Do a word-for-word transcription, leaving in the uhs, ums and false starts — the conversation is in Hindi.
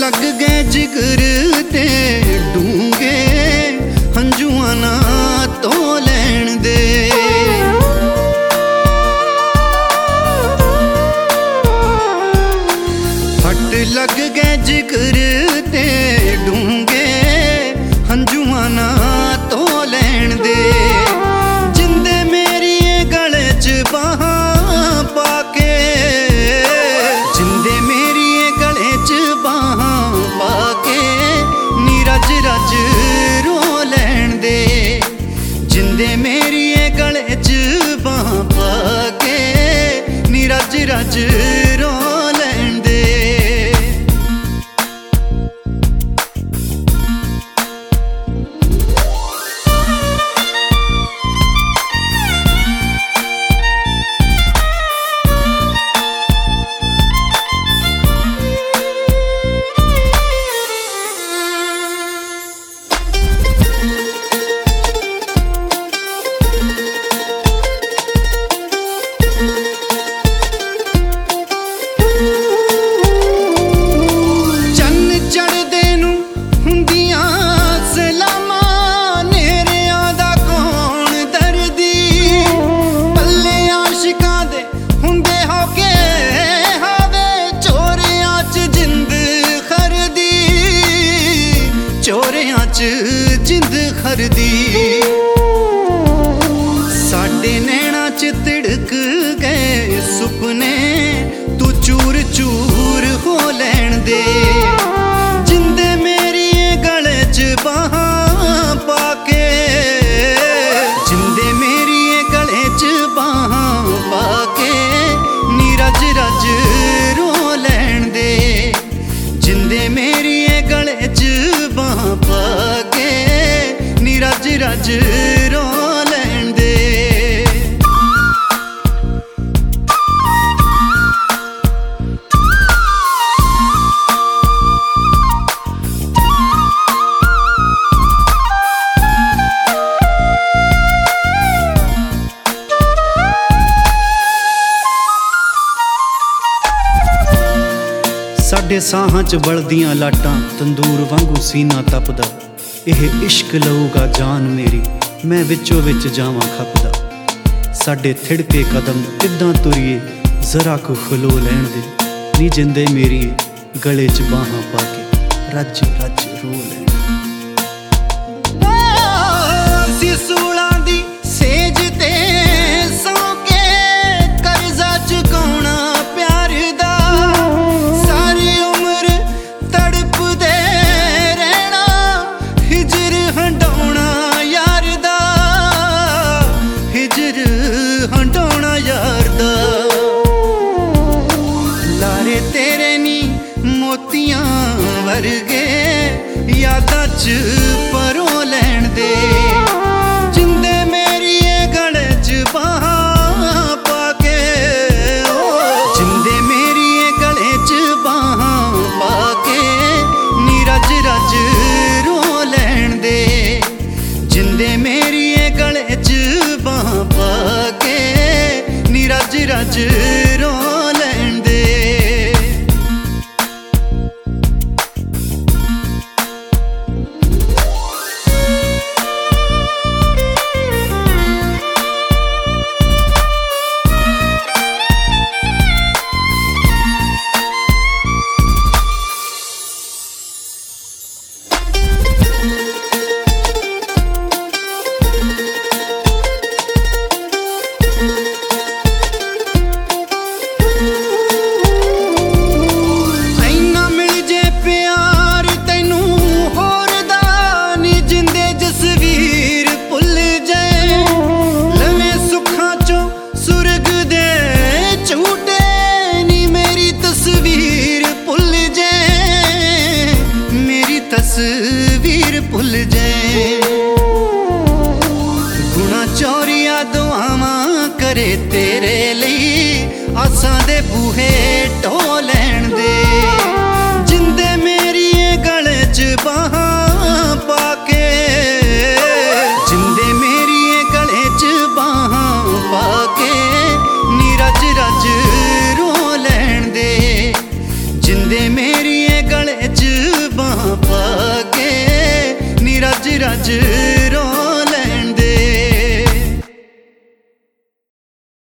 लग गए जिगर ते डूंगे हंजुआ ना तो लैन दे। फट लग गए जिगर ते डूंगे हंजुआ ना तो लैन दे। जिंदे मेरी गले च बाहां पाके, जिंदे मेरी गले च बाहां पाके नी रज रज रो लैन दे। जिंदे मेरी गले च बाहां पाके नी रज रज रो लैन दे। जिंद खरदी साडे नैना च तिड़क गए सुपने, तू चूर चूर हो लैन दे। जिंदे मेरी गले च बाहां पाके, जिंदे मेरी गले च बाहां पाके नी रज रज रो लैन दे। जिंदे मेरी गले च बाहां पाके नी रज रज रो लैन दे। साडे साहां च बलदियां लाटां तंदूर वांगू सीना तपदा। एह इश्क लऊगा जान मेरी मैं विचो विच जावां खपदा। साडे थिड़के कदम किद्दां तुरिए जरा को खलो लैन दे। नी जिंदे मेरी गले च बाहां पाके रज रज रो लैन दे। सूलां दी सेज ते सौ के कर्जा चुकाउणा प्यार दा। सारी उम्र तड़प दे रहना हिजर हंडौना यार दा। हिजर हंडौना यार दा। लारे तेरे नी मोतियां वर्गे यादां च परो लैन दे। जिंदे मेरी गले च बाहां पाके, जिंदे मेरी गले च बाहां पाके नी रज रज रो लैन दे। जिंदे मेरी गले च बाहां पाके नी रज रज रो लैन दे। तस्वीर भुल जाए गुना चोरिया दुआवां करे तेरे लिए आसां दे बूहे ढो लैन